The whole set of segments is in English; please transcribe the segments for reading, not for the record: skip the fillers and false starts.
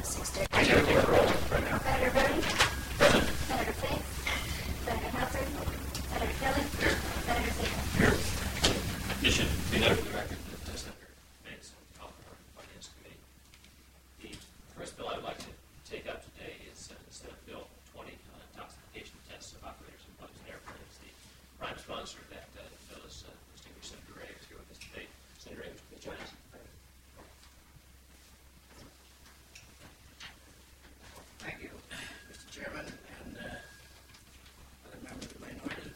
I never take a roll right now. Senator Brody? Present. Senator Fink? Senator Hauser? Senator Kelly? Senator Zeta? Here. It should be noted for the record that Senator Banks called for our Finance Committee. The first bill I would like to take up today is Senate Bill 20 on intoxication tests of operators in planes and airplanes. The prime sponsor of that bill is distinguished Senator Ray, who's here with us today. Senator Ray, would you join us? Thank you, Mr. Chairman, and other members of the minority.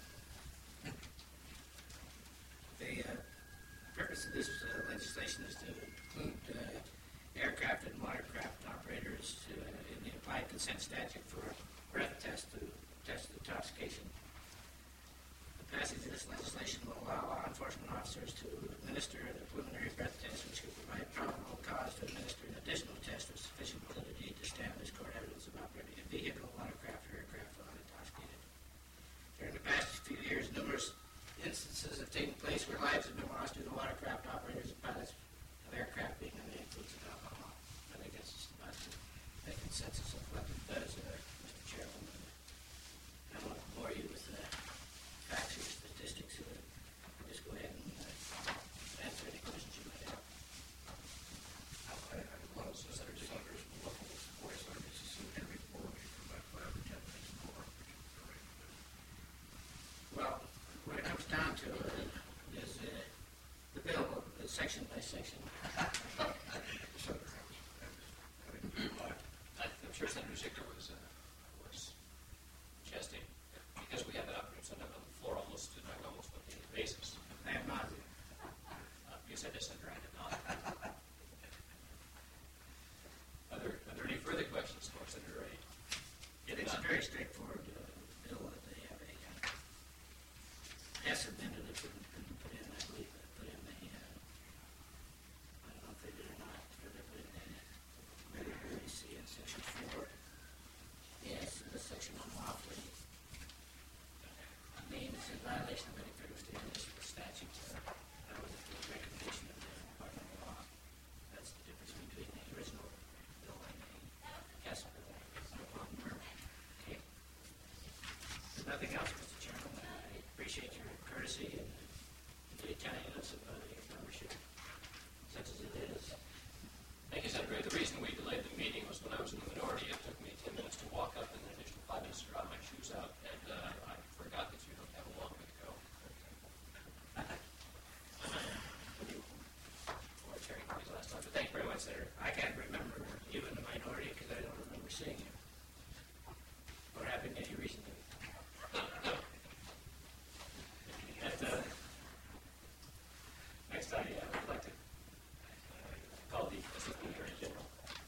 The purpose of this legislation is to include aircraft and watercraft operators in the applied consent statute for a breath test to test intoxication. The passage of this legislation will allow law enforcement officers to administer the preliminary breath test, which could provide probable cause to administer an additional test with sufficient validity to establish court evidence of operating a vehicle, watercraft, or aircraft while intoxicated. During the past few years, numerous instances have taken place where lives have been lost due to watercraft operators and pilots of aircraft being under the influence of alcohol. I think that's just about the consensus of what it does, Mr. Chairman. I don't want to bore you with facts or statistics. I'll just go ahead and answer any questions you might have. Well, what it comes down to is the bill, section by section. I'm sure Senator Ziegler was suggesting, because we have that operating on the floor almost on a daily basis. I have not. You said this, Senator, I did not. Are there any further questions for Senator Ray? It's a very straightforward bill that they have a S amended that couldn't put in, I believe, put in the, I don't know if they did or not, but they put in the see in section 4. Yes, the section unlawfully named as in violation of any federal state municipal statute. That was the recommendation of the Department of Law. That's the difference between the original bill and the Kessel bill. Okay. If nothing else, Mr. Chairman, I appreciate your courtesy and the Italianness of the membership, such as it is. Thank you, Senator Ray. The reason we delayed the meeting was when I was in the minority. It took me 10 minutes to walk up and an additional 5 minutes to draw my shoes out, and I forgot that you don't have a long way to go. Or chairing committees last time, but thank you very much, Senator. I can't remember you in the minority because I don't remember seeing you or having any reason to. And next, I would like to call the Assistant Attorney General.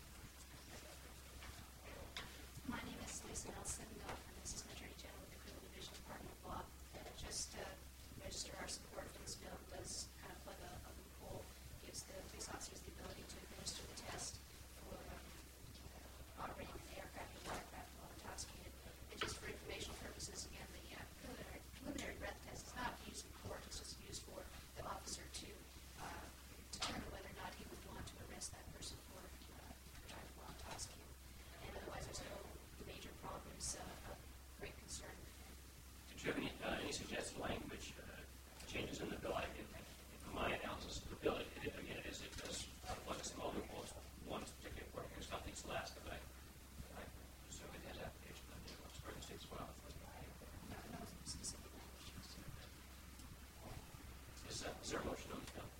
My name is Lisa Nelson. I'm Assistant Attorney General with the Criminal Division Department of Law. Just to register our support for this bill does kind of plug a loophole, gives the police officers the ability to administer the test for operating an aircraft and watercraft while intoxicated. And just for informational purposes, again, the preliminary breath test is not used in court. It's just used for the officer to determine whether or not he would want to arrest that person for driving while intoxicated. And otherwise, there's no major problems of great concern. Did you have any suggested language changes in the bill? In my analysis of the bill, it does plug some old loopholes. One is particularly important because nothing's last, but I assume it has application on the further states as well. No specific language. Is there a motion on the bill?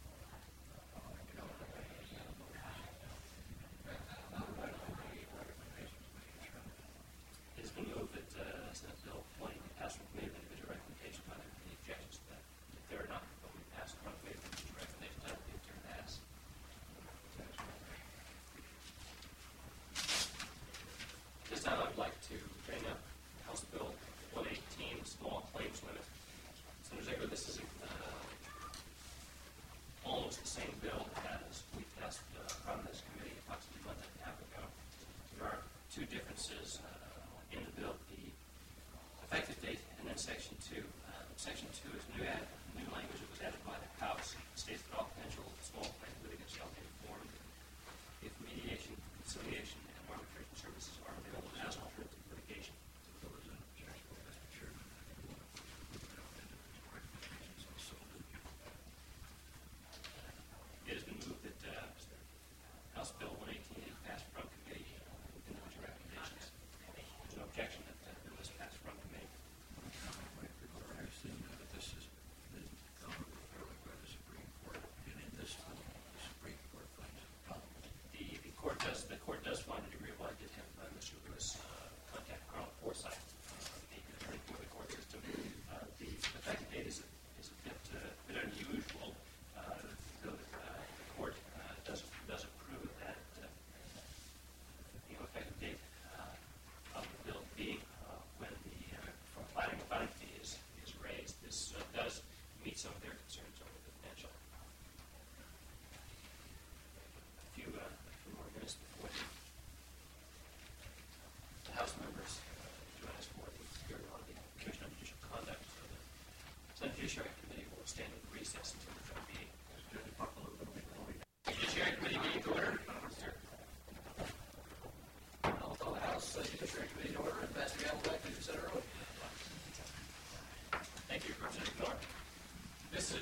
It has been moved that Senate Bill 20 pass from committee with individual recommendation. Are there any objections to that? If there are not, the bill will be passed from committee with individual recommendation. That will be a turn to ask. This time I would like to bring up House Bill 118, small claims limit. Senator Ziegler, this is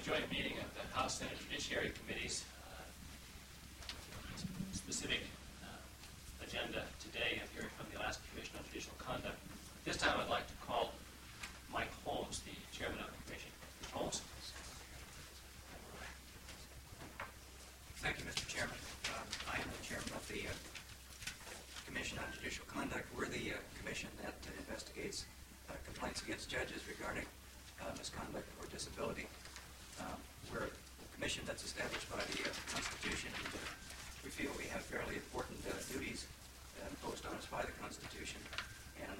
joint meeting of the House Senate Judiciary Committees. Specific agenda today of hearing from the Alaska Commission on Judicial Conduct. This time I'd like to call Mike Holmes, the chairman of the commission. Mr. Holmes. Thank you, Mr. Chairman. I am the chairman of the Commission on Judicial Conduct. We're the commission that investigates complaints against judges regarding misconduct or disability. We're a commission that's established by the Constitution. We feel we have fairly important duties imposed on us by the Constitution, and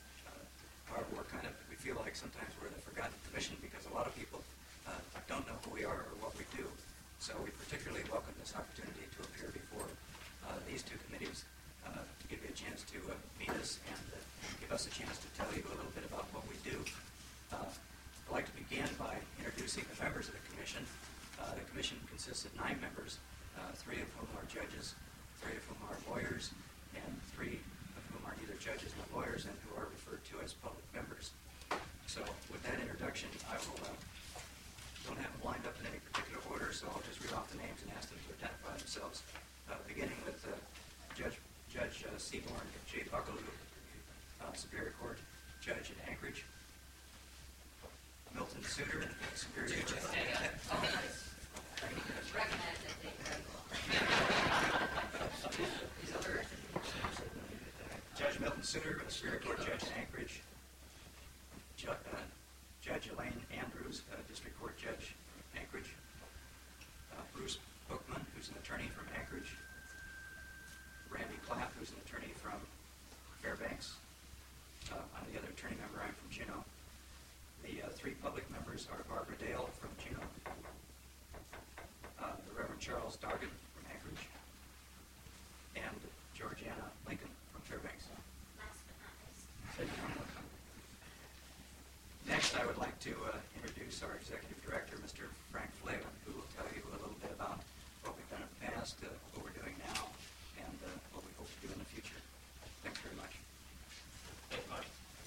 we feel like sometimes we're the forgotten commission because a lot of people don't know who we are or what we do. So we particularly welcome this opportunity to appear before these two committees to give you a chance to meet us and give us a chance to tell you a little bit about what we do. I'd like to begin by introducing the members of the commission. The commission consists of 9 members, 3 of whom are judges, 3 of whom are lawyers, and 3 of whom are neither judges nor lawyers and who are referred to as public members. So with that introduction, I don't have them lined up in any particular order, so I'll just read off the names and ask them to identify themselves. Beginning with Judge Seaborn J. Buckaloo, Superior Court Judge in Anchorage. Milton Suter, Superior Court. Judge Milton Suter, Superior Court Judge in Anchorage. Judge Elaine Andrews, District Court Judge, Anchorage. Bruce Bookman, who's an attorney from Anchorage. Randy Clapp, who's an attorney from Fairbanks. I'm the other attorney member. I'm from Juneau. The 3 public members are Barbara Dale from Juneau, the Reverend Charles Dargan from Anchorage, and Georgiana Lincoln from Fairbanks. Last but not least. Next, I would like to introduce our Executive Director, Mr. Frank Flavin, who will tell you a little bit about what we've done in the past, what we're doing now, and what we hope to do in the future. Thanks very much. Thank you, Mike.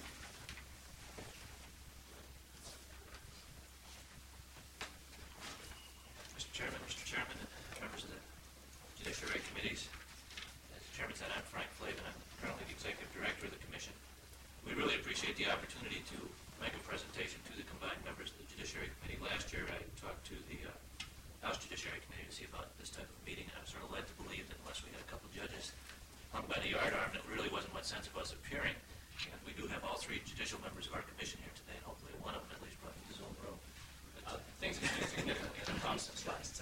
Mr. Chairman, members of the Judiciary Committees. As the Chairman said, I'm Frank Flavin. I'm currently the Executive Director of the Commission. We really appreciate the opportunity to make a presentation to the combined members of the Judiciary Committee. Last year, I talked to the House Judiciary Committee to see about this type of meeting, and I was sort of led to believe that unless we had a couple judges hung by the yardarm, there really wasn't much sense of us appearing. And we do have all 3 judicial members of our commission here today, and hopefully one of them at least brought his own robe. But things have changed significantly in the process.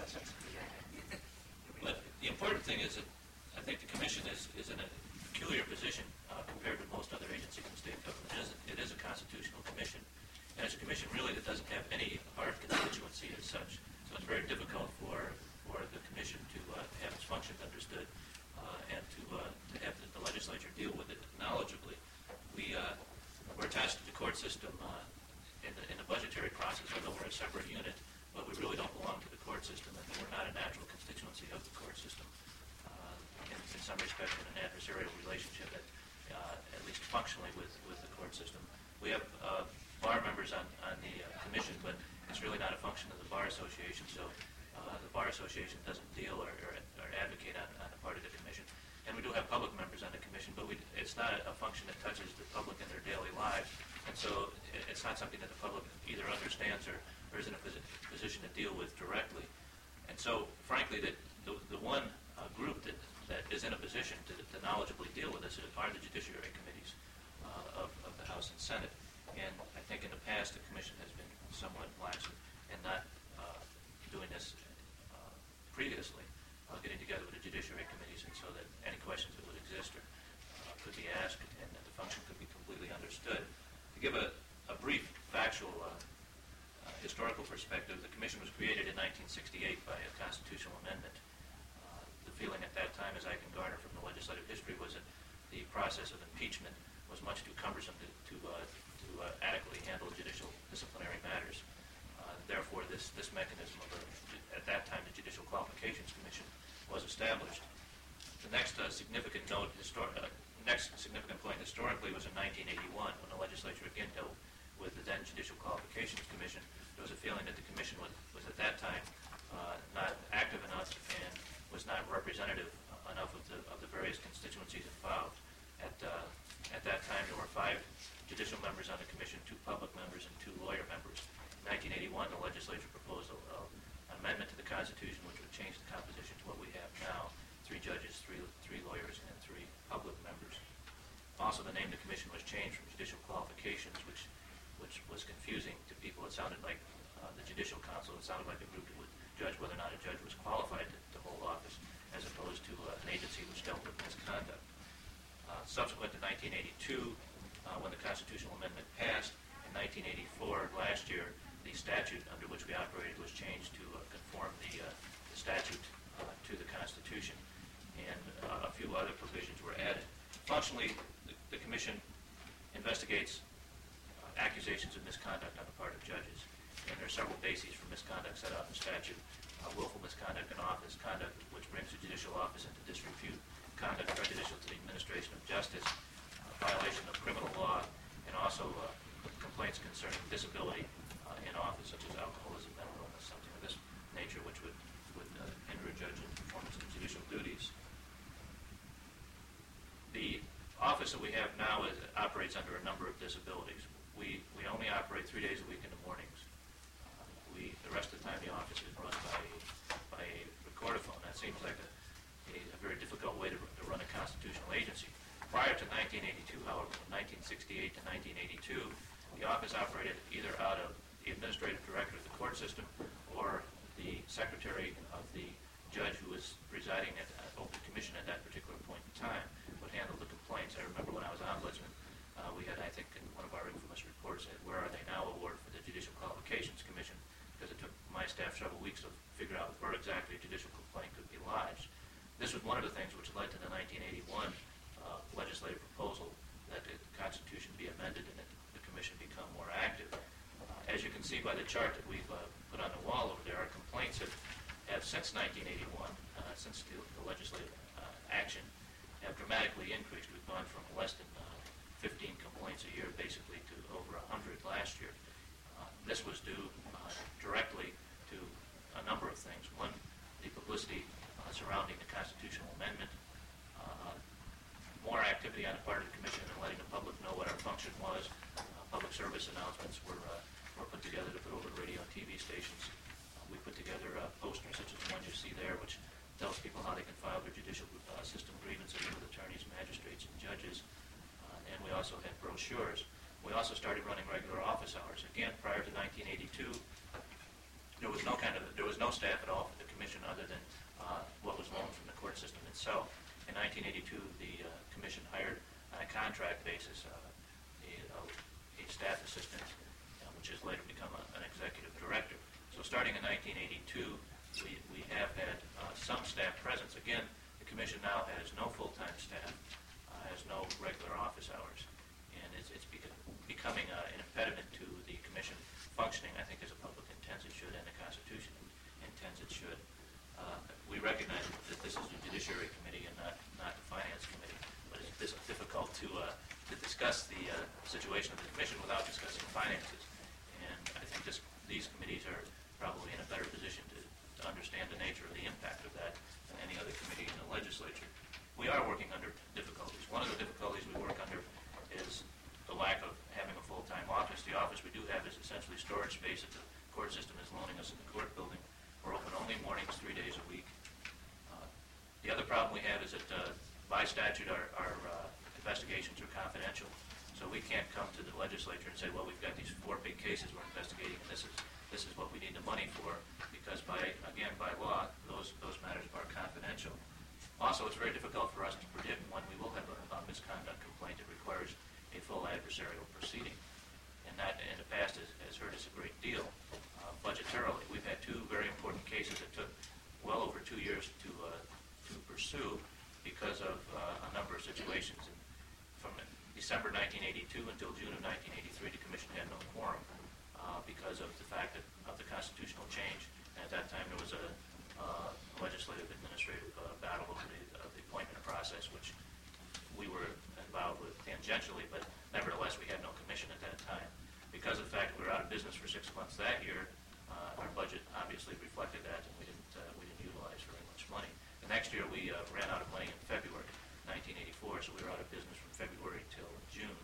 But the important thing is that I think the commission is in a peculiar position compared to most other agencies in state government. It is a constitutional commission, and it's a commission really that doesn't have any hard constituency as such. So it's very difficult for the commission to have its functions understood and to have the legislature deal with it knowledgeably. We're attached to the court system in the budgetary process, although we're a separate unit, but we really don't belong to the court system, and we're not a natural constituency of the court system. In some respects, in an adversarial relationship, at least functionally, with the court system. We have bar members on the commission, but it's really not a function of the Bar Association, so the Bar Association doesn't deal or advocate on the part of the commission. And we do have public members on the commission, but it's not a function that touches the public in their daily lives, and so it's not something that the public either understands or is in a position to deal with directly. And so, frankly, the one group that is in a position to knowledgeably deal with this are the Judiciary Committees of the House and Senate. And I think in the past the Commission has been somewhat lax in not doing this previously, getting together with the Judiciary Committees, and so that any questions that would exist could be asked and that the function could be completely understood. To give a brief factual historical perspective, the Commission was created in 1968 by a constitutional amendment. The feeling at that time, as I can garner from the legislative history, was that the process of impeachment was much too cumbersome to adequately handle judicial disciplinary matters. Therefore, this mechanism of at that time the Judicial Qualifications Commission was established. The next significant point historically was in 1981 when the legislature again dealt with the then Judicial Qualifications Commission. There was a feeling that the commission was time, there were 5 judicial members on the commission, 2 public members, and 2 lawyer members. In 1981, the legislature proposed an amendment to the Constitution which would change the composition to what we have now: 3 judges, 3 lawyers, and 3 public members. Also, the name of the commission was changed from Judicial Qualifications, which was confusing to people. It sounded like the Judicial Council. It sounded like a group that would judge whether or not a judge was qualified to hold office, as opposed to an agency which dealt with misconduct. Subsequent to 1982, when the constitutional amendment passed, in 1984, last year, the statute under which we operated was changed to conform the statute to the Constitution, and a few other provisions were added. Functionally, the Commission investigates accusations of misconduct on the part of judges, and there are several bases for misconduct set out in the statute: willful misconduct in office, conduct which brings the judicial office into disrepute, conduct prejudicial to the administration of justice, violation of criminal law, and also complaints concerning disability in office, such as alcoholism, mental illness, something of this nature, which would hinder a judge in performance of judicial duties. The office that we have now operates under a number of disabilities. We only operate 3 days a week in the mornings. The rest of the time, the office is run by a recordaphone. That seems like a very difficult way to run a constitutional agency. Prior to 1982, however, from 1968 to 1982, the office operated either out of the administrative director of the court system or the secretary of the judge who was presiding at an open commission at that particular point in time would handle the complaints. I remember when I was ombudsman, we had, I think, in one of our infamous reports, said, "Where are they now?" award for the Judicial Qualifications Commission, because it took my staff several weeks to figure out where exactly a judicial complaint could be lodged. This was one of the things which led to the 1981 legislative proposal that the Constitution be amended and that the Commission become more active. As you can see by the chart that we've put on the wall over there, our complaints have since 1981, since the legislative action, have dramatically increased. We've gone from less than 15 complaints a year, basically, to over 100 last year. This was due directly to a number of things. One, the publicity surrounding the constitutional amendment, more activity on the part of the Commission and letting the public know what our function was. Public service announcements were put together to put over radio and TV stations. We put together posters such as the ones you see there, which tells people how they can file their judicial system grievances with attorneys, magistrates, and judges. And we also had brochures. We also started running regular office hours. Again, prior to 1982, there was no staff at all for the Commission other than what was loaned from the court system itself. In 1982, the Commission hired on a contract basis a staff assistant, which has later become an executive director. So starting in 1982, we have had some staff presence. Again, the Commission now has no full-time staff, has no regular office hours, and it's becoming an impediment to the Commission functioning, I think, as the public intends it should and the Constitution intends it should. We recognize that this is the Judiciary Committee and not the Finance Committee, but it's difficult to discuss the situation of the Commission without discussing finances. And I think these committees are probably in a better position to understand the nature of the impact of that than any other committee in the legislature. We are working under difficulties. One of the difficulties we work under is the lack of having a full-time office. The office we do have is essentially storage space that the court system is loaning us in the court building. We're open only mornings, 3 days a week. The other problem we have is that by statute our investigations are confidential. So we can't come to the legislature and say, well, we've got these 4 big cases we're investigating, and this is what we need the money for, because by law, those matters are confidential. Also, it's very difficult for us to predict when we will have a misconduct complaint that requires a full adversarial proceeding. And that, in the past, has hurt us a great deal budgetarily. We've had 2 very important cases that took well over 2 years to pursue because of a number of situations. And from December 1982 until June of 1983, the Commission had no quorum because of the fact of the constitutional change. And at that time, there was a legislative administrative battle over the appointment process, which we were involved with tangentially, but nevertheless, we had no commission at that time. Because of the fact that we were out of business for 6 months that year, our budget obviously reflected that, and we didn't utilize very much money. The next year, we ran out of money in February 1984, so we were out of business from February till June.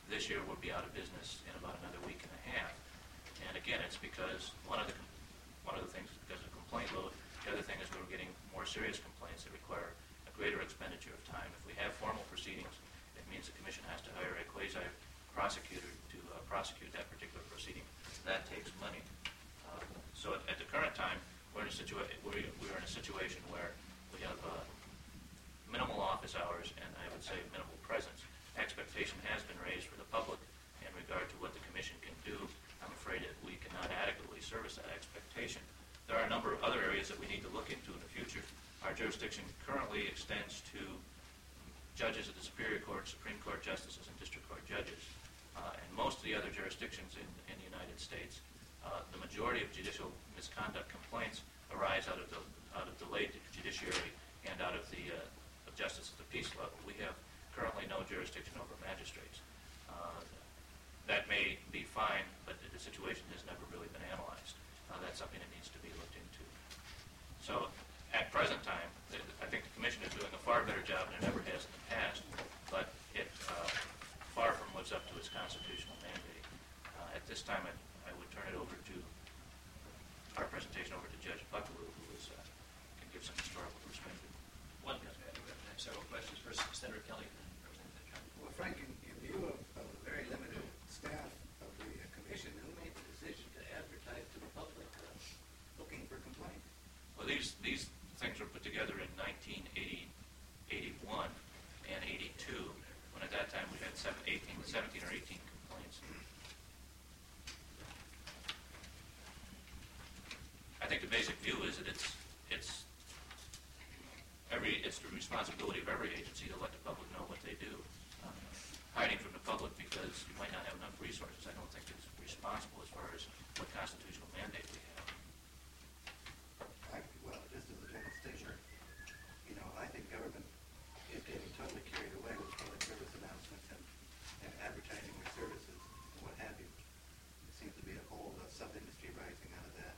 This year we'll be out of business in about another week and a half. And again, it's because one of the things because of complaint load. The other thing is we're getting more serious complaints that require a greater expenditure of time. If we have formal proceedings, it means the commission has to hire a quasi prosecutor to prosecute that particular proceeding. That takes money. So at the current time, we're in a situation where we have minimal office hours and I would say minimal presence. Expectation has been raised for the public in regard to what the commission can do. I'm afraid that we cannot adequately service that expectation. There are a number of other areas that we need to look into in the future. Our jurisdiction currently extends to judges of the Superior Court, Supreme Court justices, and District Court judges. And most of the other jurisdictions in the United States, the majority of judicial misconduct complaints arise out of delayed judiciary and out of the justice at the peace level. We have currently no jurisdiction over magistrates. That may be fine, but the situation has never really been analyzed. That's something that needs to be looked into. So at present time, I think the commission is doing a far better job than it ever has in the past, but it far from lives up to its constitutional mandate. At this time, I would turn it over to our presentation over to Judge Buckaloo, who can give some historical perspective. One, I have several questions. First, Senator Kelly, then Representative John. Well, Frank, in view of the very limited staff of the commission, who made the decision to advertise to the public looking for complaints? Well, these things were put together in 1980, 81, and 82, when at that time we had 17 or 18 complaints. I think the basic view is that it's the responsibility of every agency to let the public know what they do. Hiding from the public because you might not have enough resources, I don't think is responsible as far as what constitutional mandate we have. Well, just as a general statement, I think government is getting totally carried away with public service announcements and advertising their services and what have you. There seems to be a whole sub-industry rising out of that.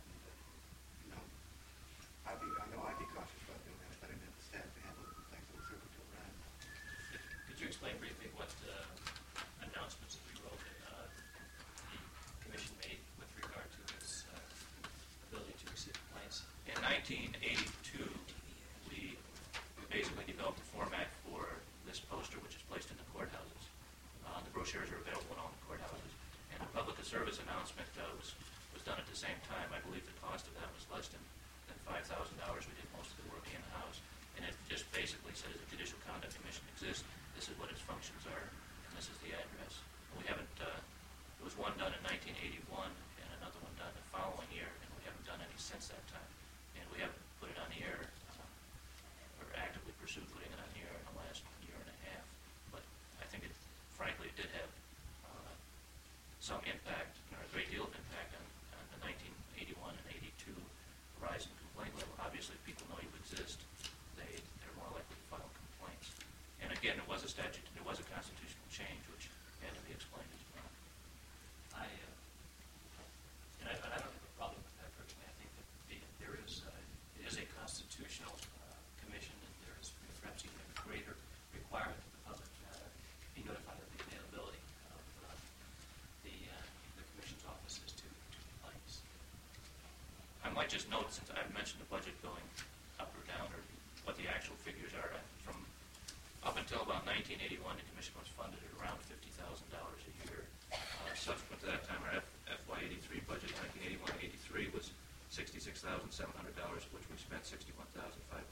I know I'd be cautious about doing that if I didn't have the staff to handle the complaints that were circled to around. Could you explain briefly what announcements that you wrote the commission made with regard to its ability to receive complaints? In 1982, we basically developed a format for this poster, which is placed in the courthouses. The brochures are available in all the courthouses. And the public service announcement was done at the same time. I believe the cost of that was less than $5,000. We did most of the work in-house. And it just basically says the Judicial Conduct Commission exists. This is what its functions are, and this is the address. We haven't, there was one done in 1981 and another one done the following year, and we haven't done any since that time. And we haven't put it on the air, or actively pursued putting it on the air in the last year and a half. But I think it, frankly, it did have some impact, or a great deal of impact on the 1981 and 82 rise in complaint level. Obviously, if people know you exist, they're more likely to file complaints. And again, it was a statute, it was a constitutional change, which had to be explained as well. I don't have a problem with that personally. I think that it is a constitutional commission, and there is perhaps even a greater requirement that the public be notified of the availability of the commission's offices to complaints. I might just note, since I've mentioned the budget going up or down, or what the actual figures are, from up until about 1981, the commission was funded at around $50,000 a year. Subsequent to that time, our FY83 budget, 1981-83, was $66,700, which we spent $61,500.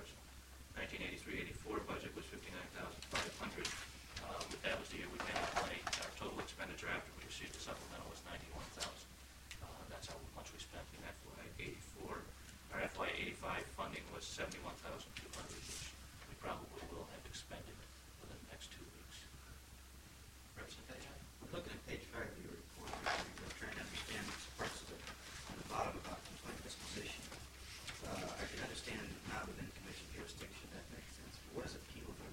1983-84 budget was $59,500. That was the year we made money. Our total expenditure after we received the supplemental was $91,000. That's how much we spent in FY84. Our FY85 funding was $71,200, which we probably will have expended within the next 2 weeks. Representative John. Looking at page 5 of your report, you're trying to understand these parts on the bottom about complaint disposition. I can understand not within commission jurisdiction, that makes sense. But what is appeal done?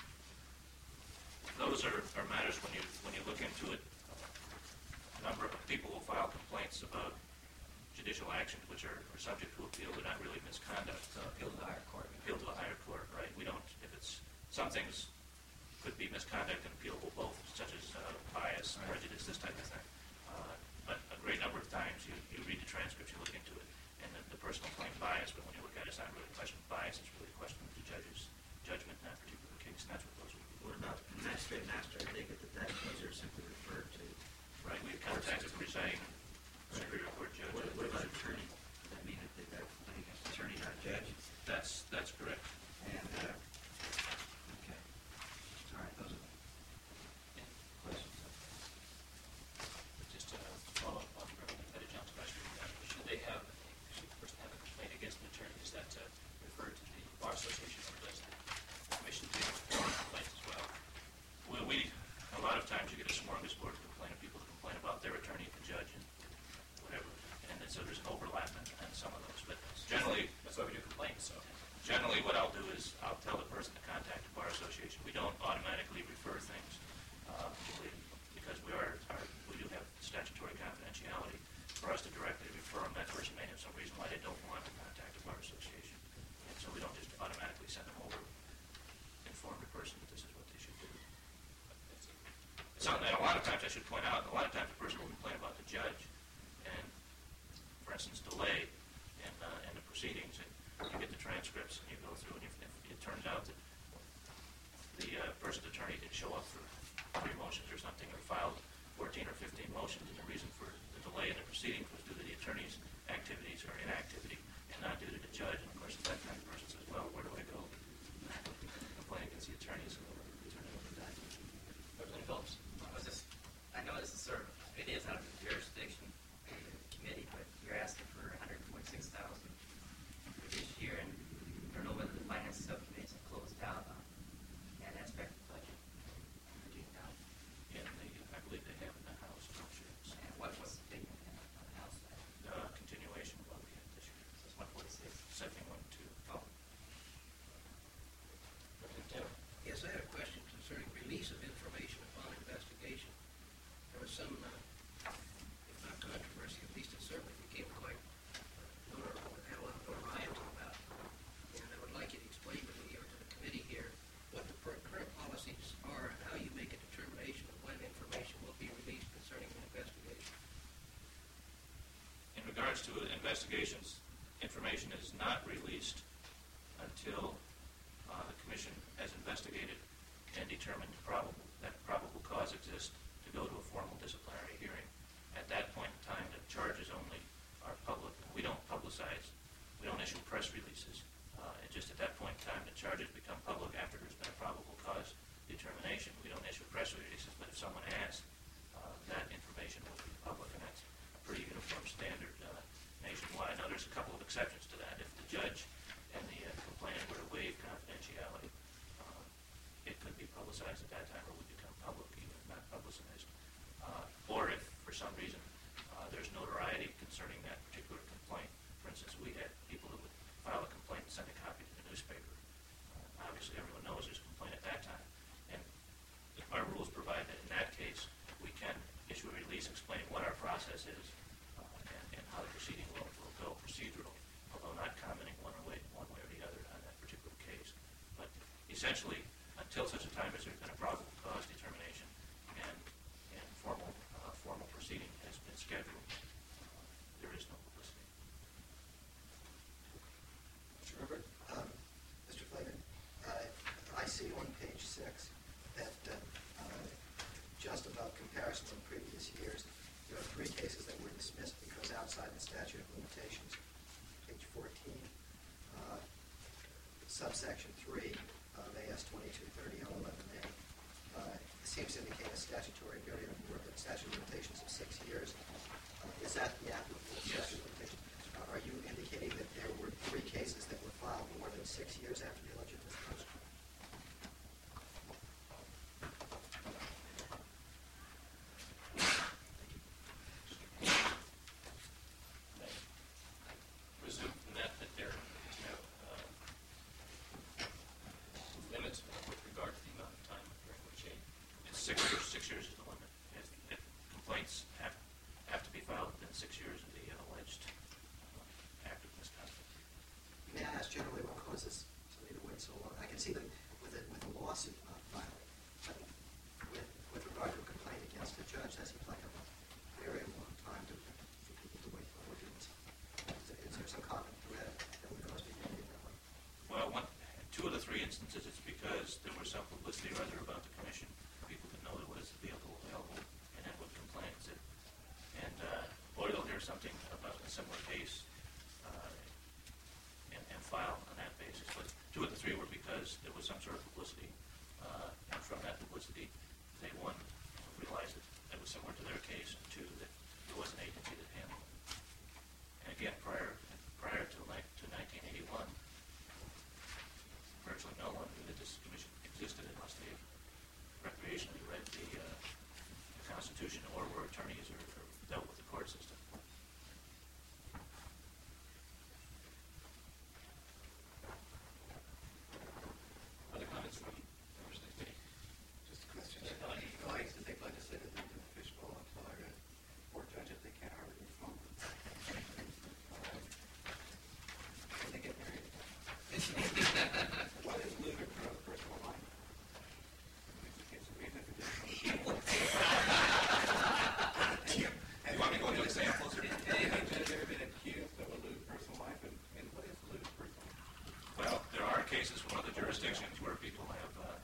Those are matters when you look into it. A number of people will file complaints about judicial actions which are subject to appeal. They're not really misconduct. Appeal to the higher court. Appeal to a higher court, right? We don't, if it's, some things could be misconduct and appealable both such as bias, prejudice, this type of thing. But a great number of times you read the transcripts, you look into it, and the person will claim bias, but when you look at it, it's not really a question of bias, it's really a question of the judge's judgment in that particular case, and that's what those would be. What about magistrate master? I think that those are simply referred to. Right, we've contacted the presiding Superior Court judge. What about attorney? Does that mean that they've got a complaint against attorney, not judge? That's correct. And, okay. All right, those are Any questions? Just to follow up on Representative John's question, should the person have a complaint against an attorney, is that referred to the Bar Association, or does the commission deal with complaints as well? Well, a lot of times you get a smorgasbord of people who complain about their attorney, the judge, and whatever, and then so there's an overlap in some of those, but generally, That's why we do complaints, so. Generally, what I'll do is I'll tell the person to contact the Bar Association. We don't automatically refer things, because we do have statutory confidentiality. For us to directly refer them, that person may have some reason why they don't want to contact the Bar Association. And so we don't just automatically send them over, inform the person that this is what they should do. It's something that a lot of times I should point out, a lot of times the person will complain about the judge and, for instance, delay in the proceedings, and you get the transcripts and you go through, and if it turns out that the person's attorney didn't show up for 3 motions or something, or filed 14 or 15 motions, and the reason for the delay in the proceedings was due to the attorney's activities or inactivity, and not due to the judge. And of course, at that time, the person says, well, where do I go? Complain against the attorney, so we turn it over to that. Representative Phillips? I know this is sort of, it is out of the jurisdiction of the committee, but you're asking for $146,000 for this year, and I don't know whether the finance subcommittee has closed out on that aspect of the budget. And I believe they have in the House, I'm not sure. It's And what's the figure on the House side? continuation of what we had this year. So it's 146. Second one, too. Oh, Representative Taylor? Yes, I had a question concerning release of information upon investigation. There was some, if not controversy, at least it certainly became quite notable and had a lot of notoriety about it. And I would like you to explain to me or to the committee here what the current policies are and how you make a determination of when information will be released concerning an investigation. In regards to investigations, information is not released until the commission has investigated and determined that probable cause exists to go to a formal disciplinary hearing. At that point in time, the charges only are public. We don't publicize, we don't issue press releases. And just at that point in time, the charges become public after there's been a probable cause determination. We don't issue press releases, but if someone asks, that information will be public, and that's a pretty uniform standard nationwide. Now, there's a couple of exceptions to that. If the judge and the complainant were to waive confidentiality, it could be publicized at that time, or would become public, even if not publicized. Or if, for some reason, there's notoriety concerning that particular complaint. For instance, we had people who would file a complaint and send a copy to the newspaper. Obviously, everyone knows there's a complaint at that time. And our rules provide that in that case, we can issue a release explaining what our process is and how the proceeding will go procedural, although not commenting one way or the other on that particular case. But essentially, until such a time as there's been a probable cause determination and formal proceeding has been scheduled, there is no publicity. Mr. Herbert? Mr. Flavin, I see on page 6 that just about comparison from previous years, there are 3 cases that were dismissed because outside the statute of limitations. Page 14, subsection 3 of AS 2230 L11A seems to indicate a statutory period of statute of limitations of 6 years. Is that the applicable statute of limitations? Are you indicating that there were 3 cases that were filed more than 6 years after the alleged misconduct? Presume from that there is no limit with regard to the amount of time during which It's 6 years. 6 years is the limit. If complaints have to be filed within 6 years of the alleged because there was some publicity or other about the commission. People didn't know there was a vehicle available and then would complain. Or they'll hear something about a similar case and file on that basis. But 2 of the 3 were because there was some sort of publicity. And from that publicity, they, 1, realized that it was similar to their case, and 2, that there was an agency that handled it. And again, prior to 1981, virtually no one knew that this commission existed unless they recreationally read the Constitution or were attorneys or dealt with the court system. Other comments from members of the committee? Just a question. I used to think legislators didn't do the fishbowl until I read 4 judges, they can't hardly get phone. When they get married. What is ludicrous personal life? It's ridiculous. You want me to go into examples? Or? Have you ever been accused of a lewd personal life? And what is lewd personal life? Well, there are cases from other jurisdictions where people have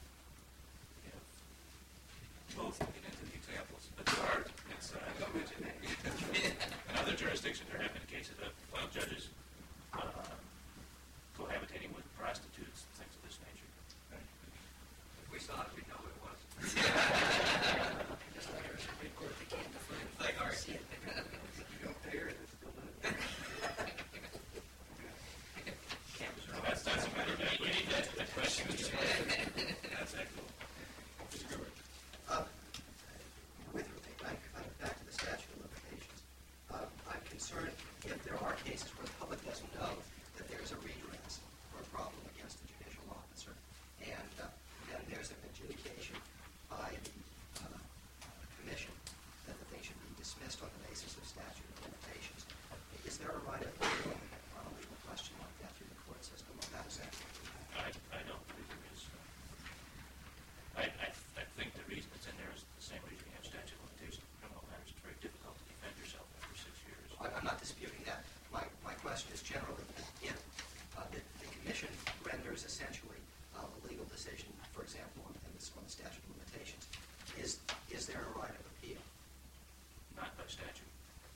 both get into the examples, but there are. Don't mention that. In other jurisdictions, there have been cases of judges cohabitating with prostitutes and things of this nature. If we saw it, we'd know what it was. Just like our Supreme Court, they can't define it. Like ours. You don't pay her, it's still lewd. So that's a matter of equity. That question is that's equitable. Mr. Gilbert. With respect, back to the statute of limitations, I'm concerned if there are cases where the public doesn't know that there's a redress or a problem against a judicial officer, and then there's an adjudication by the commission that the thing should be dismissed on the basis of statute of limitations. Is there a right of appeal on a legal question like that through the court system on that statute? I don't believe there is. I think the reason it's in there is the same reason you have statute of limitations in criminal matters. It's very difficult to defend yourself after 6 years. I'm not disputing that. My question is generally, if the commission renders essentially a legal decision, for example, on the statute of limitations, is there a right of appeal? Not by statute.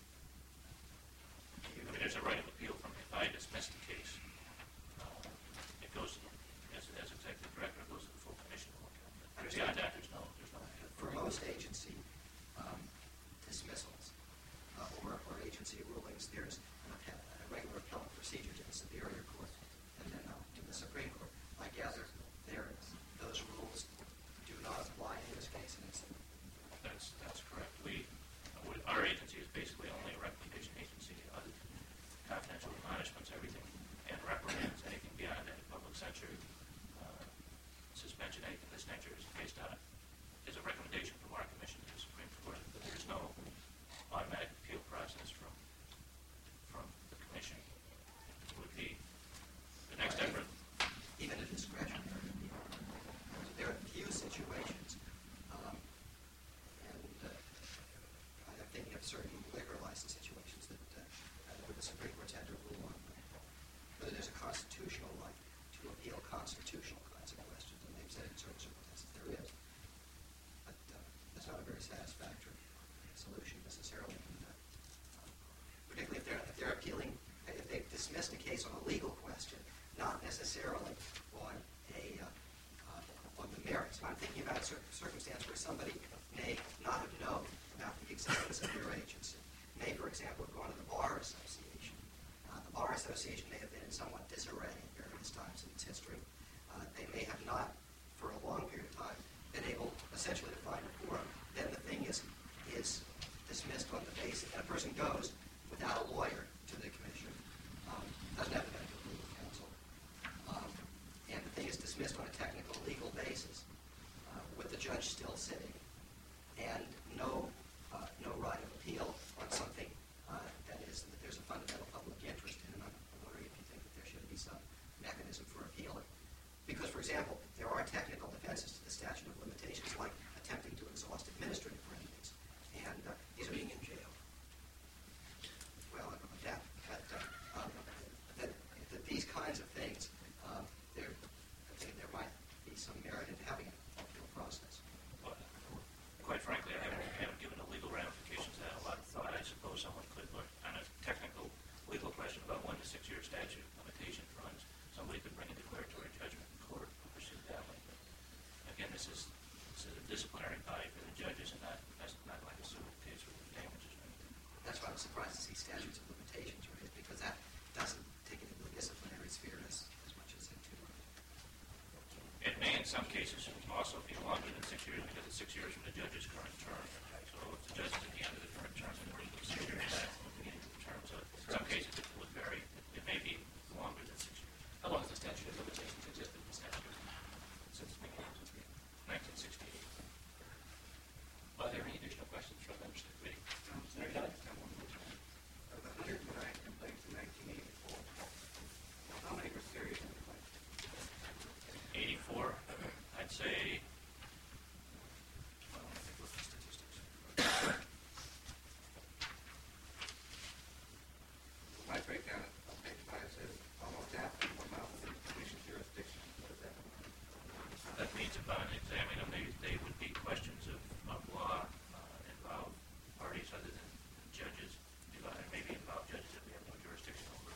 I mean, there's a right of appeal from if I dismiss the case. It goes, as executive director, it goes to the full commission to look at it. Beyond that, there's no For most agency dismissals or agency rulings, there's a regular appellate procedure to the Superior Court and then to the Supreme Court. I gather those rules do not apply in this case. That's correct. Our agency is basically only a recommendation agency. Other confidential admonishments, everything, and reprimands, anything beyond that, public censure, suspension, anything of this nature is based on is a recommendation from our commission to the Supreme Court. But there's no automatic appeal process from the commission. It would be the next effort. Even a discretionary appeal. There are few situations, and I'm thinking of certain liquor license situations that where the Supreme Court's had to rule on whether there's a constitutional right to appeal constitutional kinds of questions, and they've said in certain circumstances there is. But that's not a very satisfactory solution necessarily. Particularly if they're appealing, if they've dismissed a case on a legal question, not necessarily on the merits. I'm thinking about a circumstance where somebody may not have known about the existence of your agency. May, for example, have gone to the Bar Association. The Bar Association may have been in somewhat disarray at various times in its history. They may have not, for a long period of time, been able essentially to find a forum. Then the thing is dismissed on the basis that a person goes without a lawyer to the commission, doesn't have the benefit of legal counsel, and the thing is dismissed on a technical legal basis, with the judge still sitting, and no right of appeal on something that there's a fundamental public interest in. And I'm wondering if you think that there should be some mechanism for appeal. Because, for example, there are technical defenses to the statute of limitations, like attempting to exhaust administrative remedies, and these are being in jail. Well, that these kinds of things, there might be some merit this is a disciplinary body for the judges, and that's not like a civil case with damages or anything. That's why I'm surprised to see statutes of limitations, right? Because that doesn't take it into the disciplinary sphere as much as into It may, in some cases, also be longer than 6 years because it's 6 years from the judge's current term. So if the judge is at the end of the current term, then we're 6 years back from the beginning of the term. So in some cases, it would vary. It may be longer than 6 years. How long has the statute of limitations existed in the statute? Since the beginning of 1968. Are there any additional questions from members of the committee? Senator Kelly? Of the 109 complaints in 1984, how many were serious complaints? 84, I'd say, well, let me look at the statistics. My breakdown on page 5 says almost half of them were out of the commission jurisdiction. What does that mean? That means upon examining them, they would be questions of law, involve parties other than judges, and maybe involve judges that we have no jurisdiction over.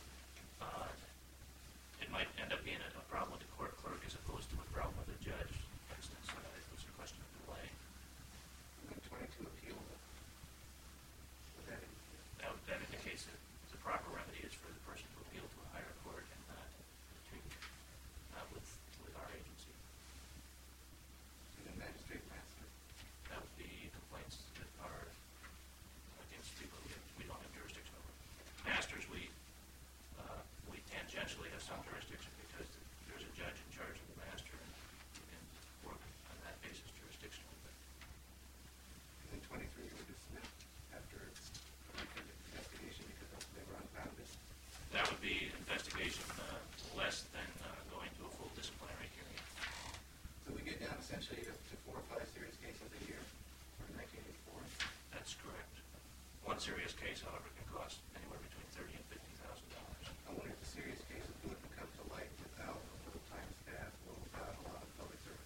It might end up being a problem with the court clerk as opposed to a problem with the judge, for instance. It was a question of delay. And then 22 appeals. What that is? That indicates that the proper remedy is for the person to appeal to a higher court and not with our agency. And then magistrate master. That would be complaints that are against people we don't have jurisdiction over. Masters, we tangentially have some jurisdiction because there's a judge in charge of the master and we can work on that basis jurisdictionally. And then 23 were dismissed after investigation because they were unfounded. That would be investigation less than going to a full disciplinary hearing. So we get down essentially to 4 or 5 serious cases a year for 1984. That's correct. One serious case, however, can cost anywhere between $30,000 and $50,000. I wonder if the serious cases wouldn't come to light without a full-time staff or without a lot of public service.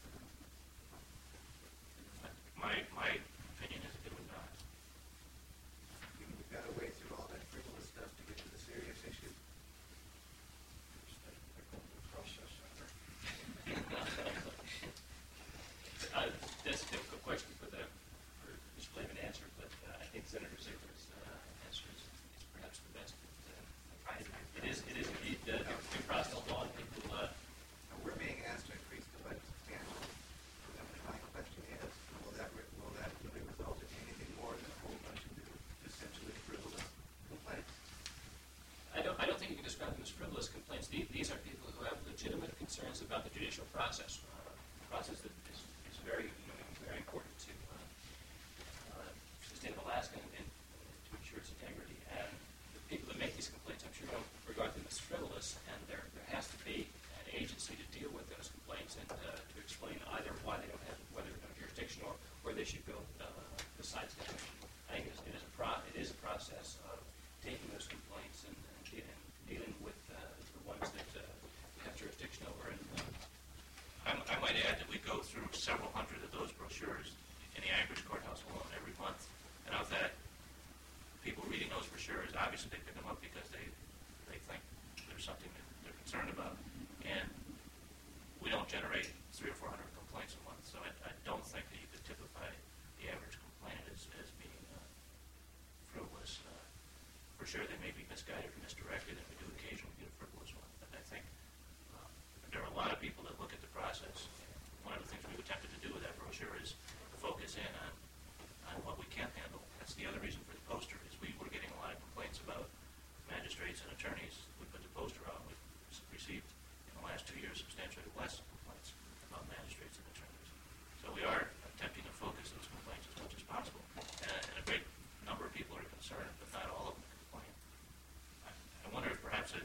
My opinion is it would not. We've got to wade through all that frivolous stuff to get to the serious issues. That's a difficult question for Mr. Flavin to answer, but I think Senator Ziegler's answer is perhaps the best. It is indeed due process law. People, We're being asked to increase the budget substantially. And my question is, will that really result in anything more than a whole bunch of essentially frivolous complaints? I don't think you can describe them as frivolous complaints. These are people who have legitimate concerns about the judicial process, a process that is very, very important to the state of Alaska and to ensure its integrity. And the people that make these complaints, I'm sure, don't regard them as frivolous, and there has to be an agency to deal with those complaints and to explain either why they don't have, whether they have jurisdiction or where they should go besides that. I think it is a process of taking those complaints and dealing with the ones that we have jurisdiction over. And I might add that we go through several hundred of those brochures in the Anchorage Courthouse alone every month. And of that, people reading those brochures, obviously they pick them up because they think there's something that they're concerned about. And we don't generate 300 or 400 complaints a month, so I don't think that you could typify the average complainant as being frivolous. For sure, they may be misguided or misdirected, and we do occasionally get a frivolous one. But I think there are a lot of people that look at the process. One of the things we've attempted to do with that brochure is focus in on what we can't handle. That's the other reason for the poster, is we were getting a lot of complaints about magistrates and attorneys. We put the poster out. We've received, in the last 2 years, substantially less complaints about magistrates and attorneys. So we are attempting to focus those complaints as much as possible. And a great number of people are concerned, but not all of them complain. I wonder if perhaps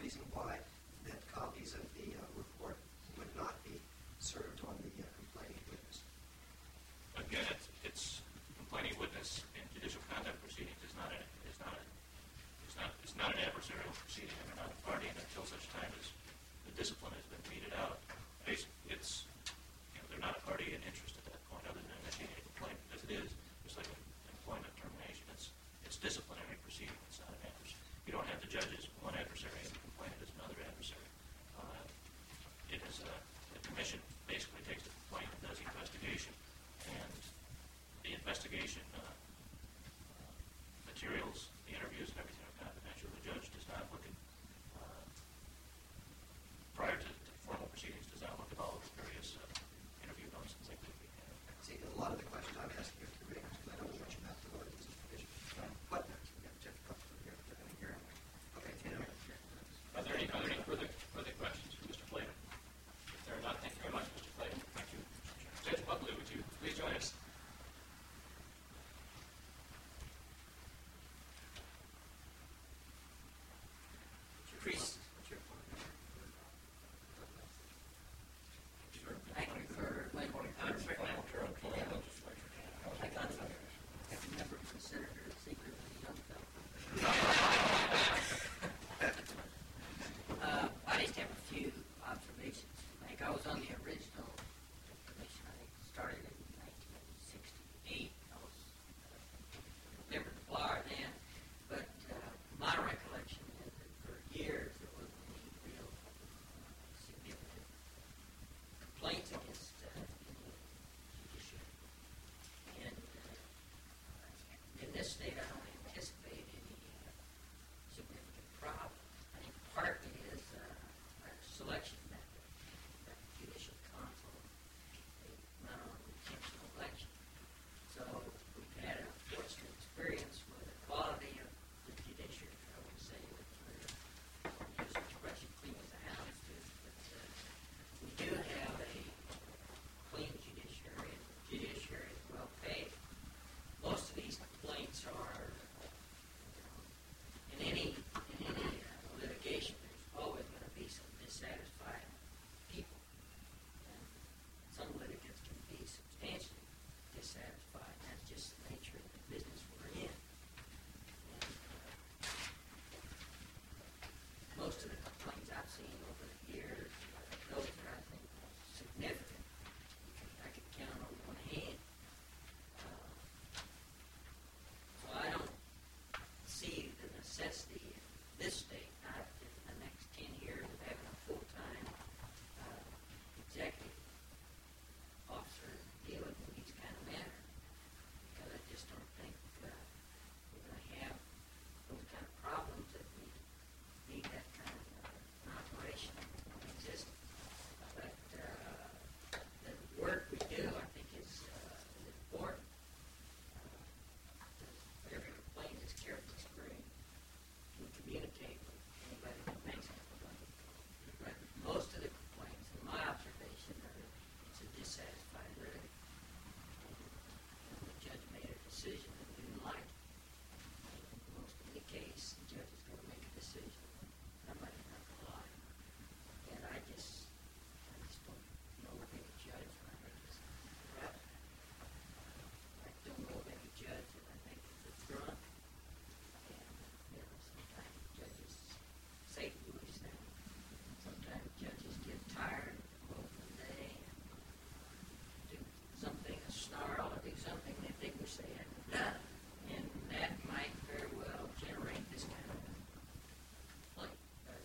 reason why that copies of the report would not be served on the complaining witness. Again, it's complaining witness in judicial conduct proceedings is not an adversarial proceeding. They're not a party until such time as the discipline has been meted out. They're not a party in interest at that point, other than initiating a complaint, because it is just like an employment termination. It's disciplinary proceeding. It's not an adversary. You don't have the judges one adversary and the complainant is another adversary. It is the commission basically takes the complaint and does the investigation, and the investigation materials, the interviews, and everything are confidential. The judge does not look at prior to formal proceedings, does not look at all of the various interview notes and things like that. See, a lot of the questions I'm asking you are because I don't know much about the Lord of this provision. What next? We have Jeff Butler here. Okay, Are there any further questions for Mr. Flavin? If there are not, thank you very much, Mr. Flavin. Thank you. Judge Buckley, would you please join us? Priest. Thank you for letting me I got a member of the senator secretly young fellow. I just have a few observations to make. I was on the original commission. I think it started in 1968. I was member of the bar then, but my recollection is that for years there wasn't any real significant complaints against any judiciary. And in this state, I don't anticipate any significant problem. I think partly is our selection method, the judicial council. They run on intentional election. So we've had a fortunate experience with the quality of the judiciary. I would say that we're use the expression clean as a house, too. But we do have a clean judiciary, and the judiciary is well paid. Most of these complaints are, in any litigation, there's always going to be some dissatisfied people. And some litigants can be substantially dissatisfied. That's just the nature of the business we're in. And most of the complaints I've seen over the years, those are, I think, significant. I could count on one hand. So I don't see the necessity in this state, not in the next 10 years, of having a full-time executive officer dealing with these kind of matters. Because I just don't think we're going to have those kind of problems that we need that kind of operation in existence. But the work we do, I think, is important. Every complaint is carefully screened. We communicate with anybody that makes a complaint. But most of the complaints, in my observation, it's a dissatisfied litigant. And the judge made a decision that we didn't like. In most of the case, the judge is going to make a decision. Somebody's not going to lie. And I just don't know of any judge that I think is corrupt. I don't know of any judge that I think is a drunk. And, sometimes judges say foolish things. Sometimes judges get tired at the middle of the day and do something, a snarl, or do something they think wish they hadn't done. And that might very well generate this kind of complaint. But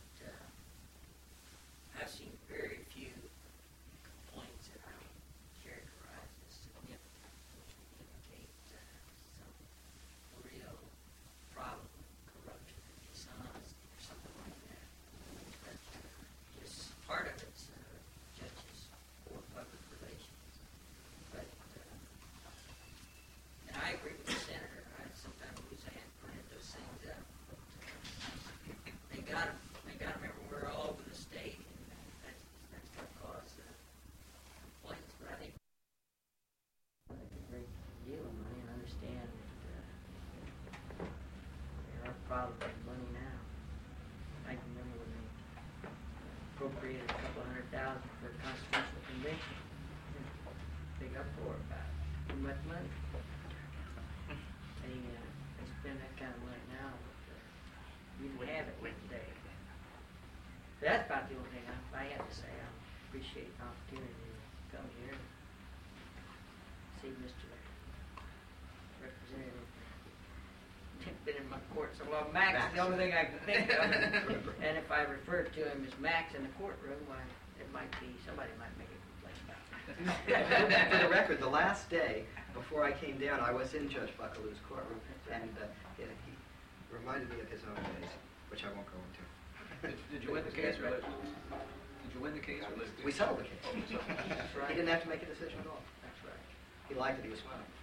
I've seen very few complaints that I would characterize as significant, which would indicate some real problem, corruption, dishonesty, or something like that. But just part of it's judges or public relations. But and I agree with the senator. I sometimes wish I had printed those things up. But they got to remember we're all over the state, and that's going to cause complaints. But I think a great deal of money, and understand that there are problems with money now. I remember when they $50,000 for a constitutional convention. Big uproar about it. Too much money. They spend that kind of money now, but you didn't have it today. So that's about the only thing I have to say. I appreciate the opportunity to come here and see Mr. Representative. Been in my court so long. Max is the only thing I can think of. And if I refer to him as Max in the courtroom, why, it might be, somebody might make a complaint about it. For the record, the last day before I came down, I was in Judge Buckaloo's courtroom, and he reminded me of his own days, which I won't go into. Did you win the case or lose? Did you win the case or lose? We settled the case. That's right. He didn't have to make a decision at all. That's right. He liked it. He was smiling.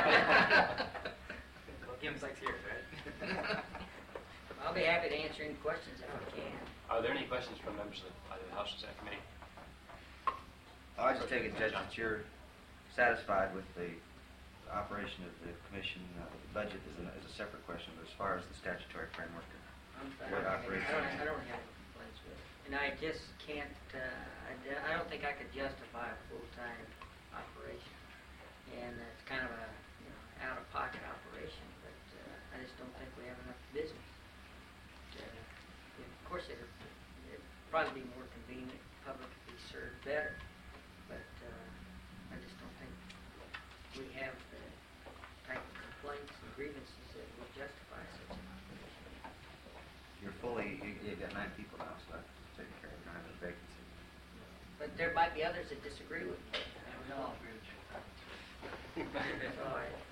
Games like tears, right? I'll be happy to answer any questions if I can. Are there any questions from members of either the House or Senate committee? I just take it, Judge, that you're satisfied with the operation of the commission. The budget is a separate question, but as far as the statutory framework, I'm fine. what operates? I don't have any complaints with it. And I just can't, I don't think I could justify a full-time operation. And it's kind of a, out-of-pocket operation, but I just don't think we have enough business. Of course, it'd probably be more convenient, the public would be served better, but I just don't think we have the type of complaints and grievances that would justify such an operation. You've got 9 people now, so that's taking care of 9 vacancies. But there might be others that disagree with me. I don't know. So I don't know.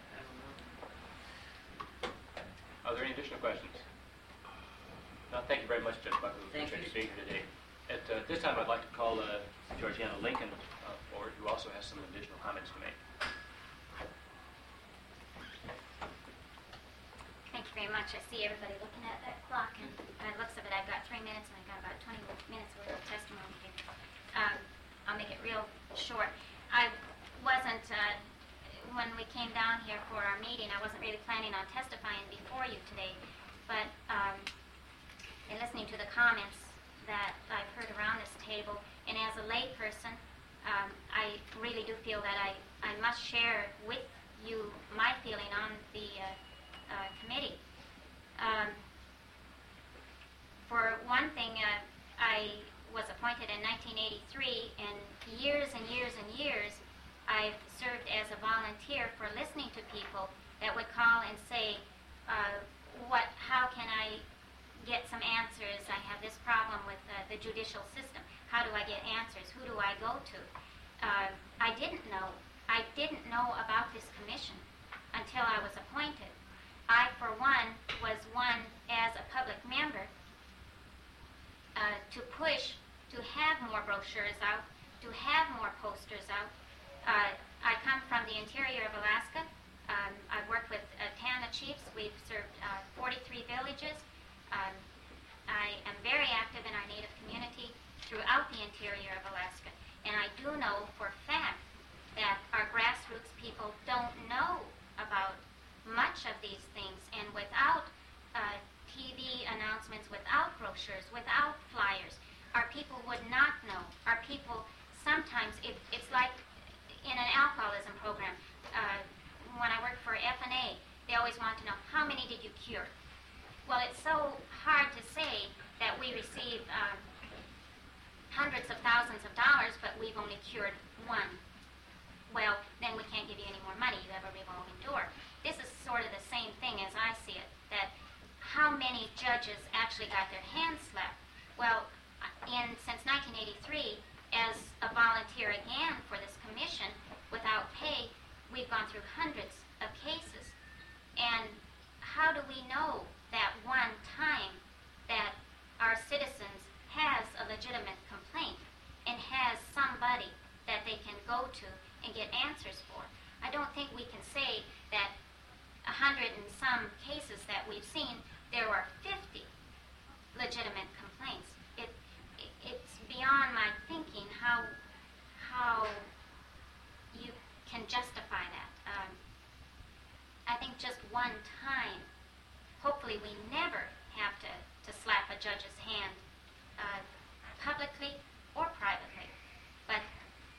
Are there any additional questions? No, thank you very much, Judge Buckley. We Thank appreciate you. you being here today. At this time, I'd like to call Georgiana Lincoln forward, who also has some additional comments to make. Thank you very much. I see everybody looking at that clock, and by the looks of it, I've got 3 minutes, and I've got about 20 minutes worth of testimony here. I'll make it real short. I wasn't, when we came down here for our meeting, I wasn't really planning on testifying before you today, but in listening to the comments that I've heard around this table, and as a lay person, I really do feel that I must share with you my feeling on the committee. For one thing, I was appointed in 1983, and years and years and years I've served as a volunteer for listening to people that would call and say, how can I get some answers? I have this problem with the judicial system. How do I get answers? Who do I go to? I didn't know about this commission until I was appointed. I, for one, was one as a public member to push to have more brochures out, to have more posters out. I come from the interior of Alaska. I've worked with TANA chiefs. We've served 43 villages. I am very active in our Native community throughout the interior of Alaska. And I do know for a fact that our grassroots people don't know about much of these things. And without TV announcements, without brochures, without flyers, our people would not know. Our people, sometimes, it's like in an alcoholism program. When I worked for FNA, they always want to know, how many did you cure? Well, it's so hard to say that we receive hundreds of thousands of dollars, but we've only cured one. Well, then we can't give you any more money. You have a revolving door. This is sort of the same thing as I see it, that how many judges actually got their hands slapped? Well, since 1983, as a volunteer again for this commission, without pay, we've gone through hundreds of cases. And how do we know that one time that our citizens has a legitimate complaint and has somebody that they can go to and get answers for? I don't think we can say that 100 and some cases that we've seen, there were 50 legitimate complaints. It's beyond my thinking how you can justify that. I think just one time, hopefully we never have to slap a judge's hand publicly or privately.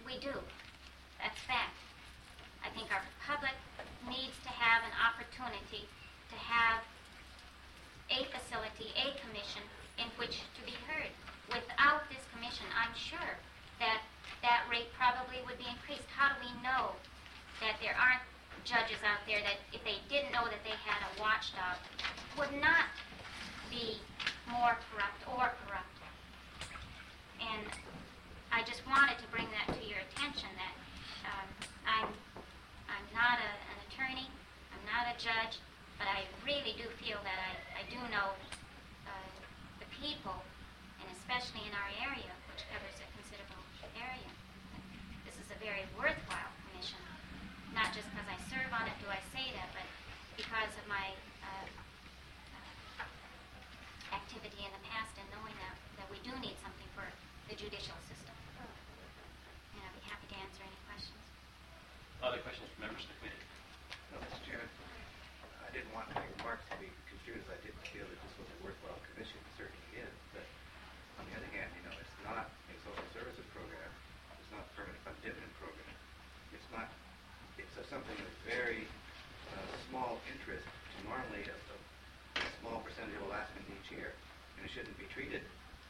We do. That's fact. I think our public needs to have an opportunity to have a facility, a commission in which to be heard. Without this commission, I'm sure that that rate probably would be increased. How do we know that there aren't judges out there that if they didn't know that they had a watchdog would not be more corrupt or corrupt? And I just wanted to bring that to your attention that I'm not an attorney, I'm not a judge, but I really do feel that I do know the people, and especially in our area, which covers a considerable area. This is a very worthwhile commission, not just because I serve on it do I say that, but because of my activity in the past and knowing that we do need something for the judicial system. And I'd be happy to answer any questions. Other questions from members of the committee? No, Mr. Chairman, I didn't want my remarks to be construed as I didn't feel that this was a worthwhile commission. It certainly is. But on the other hand, it's not a social services program. It's not a permanent fund dividend program. It's not. It's something of very small interest to normally a small percentage of Alaskans each year, and it shouldn't be treated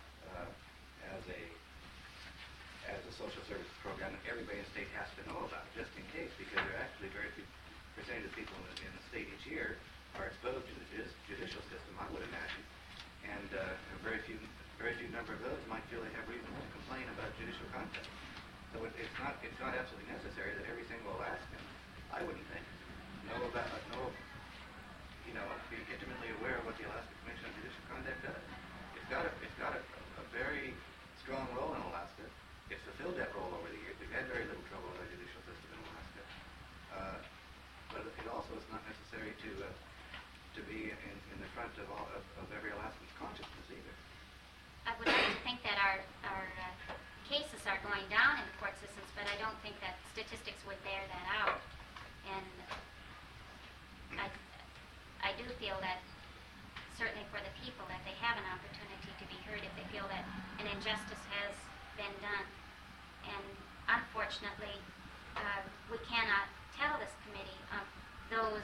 as a social services program that everybody in the state has to know about, just in case, because there are actually very few percentage of people in the state each year are exposed to the judicial system, I would imagine, and a very few number of those might feel they have reason to complain about judicial conduct. So it's not absolutely necessary that every single Alaskan, I wouldn't think, be intimately aware of what the Alaska Commission on Judicial Conduct does. It's got a very strong role in Alaska. It's fulfilled that role over the years. We've had very little trouble with our judicial system in Alaska. But it also is not necessary to be in the front of every Alaskan's consciousness either. I would like to think that our cases are going down in the court systems, but I don't think that statistics would bear that out. And I do feel that certainly for the people that they have an opportunity to be heard if they feel that an injustice has been done. And unfortunately, we cannot tell this committee of those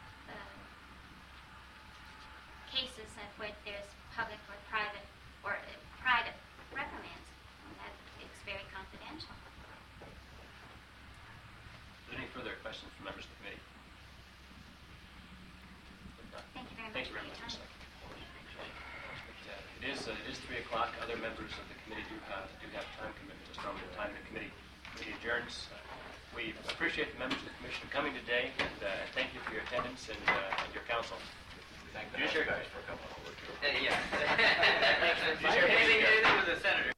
cases at which there's public or private reprimands. And that it's very confidential. Are there any further questions from members of the committee? Thank you very much. Thank you very much. It is 3 o'clock. Other members of the committee do have time commitments from the time the committee adjourns. We appreciate the members of the commission coming today, and thank you for your attendance and your counsel. Thank you guys for coming over. Yeah. Anything with the senator.